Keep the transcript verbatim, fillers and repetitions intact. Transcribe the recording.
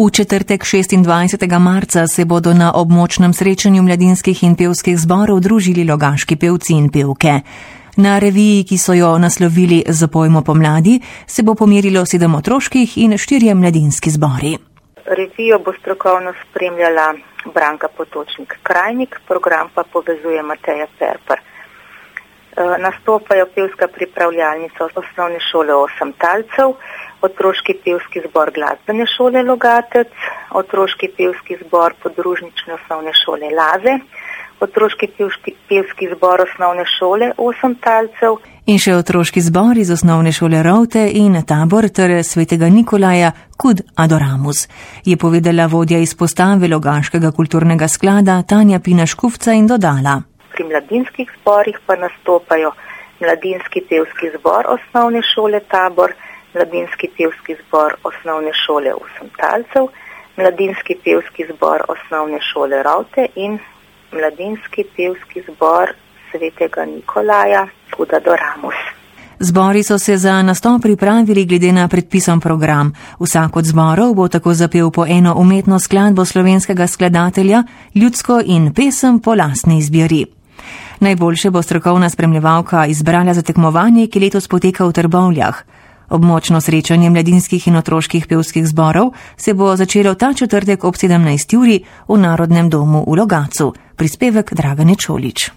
V četrtek šestindvajsetega marca se bodo na območnem srečanju mladinskih in pevskih zborov družili logaški pevci in pevke. Na reviji, ki so jo naslovili Z pojmo pomladi, se bo pomerilo sedem otroških in štirje mladinski zbori. Revijo bo strokovno spremljala Branka Potočnik-Krajnik, program pa povezuje Mateja Perper. Nastopajo pevska pripravljalnica osnovne šole Osem talcev, otroški pevski zbor Glasbene šole Logatec, otroški pevski zbor podružnične osnovne šole Laze, otroški pevski, pevski zbor osnovne šole Osem talcev in še otroški zbor iz osnovne šole Rovte in Tabor ter Svetega Nikolaja Kud Adoramus, je povedala vodja izpostave Logaškega kulturnega sklada Tanja Pina-Škufca in dodala. Pri mladinskih zborih pa nastopajo mladinski pevski zbor osnovne šole Tabor, mladinski pevski zbor osnovne šole Osem talcev, mladinski pevski zbor osnovne šole Rovte in mladinski pevski zbor Svetega Nikolaja Kud Adoramus. Zbori so se za nastop pripravili glede na predpisan program. Vsak od zborov bo tako zapel po eno umetno skladbo slovenskega skladatelja, ljudsko in pesem po lastni izbiri. Najboljše bo strokovna spremljevalka izbrala za tekmovanje, ki letos poteka v Trbovljah. Območno srečanje mladinskih in otroških pevskih zborov se bo začelo ta četrtek ob sedemnajsti uri v Narodnem domu v Logatcu. Prispevek Dragane Čolič.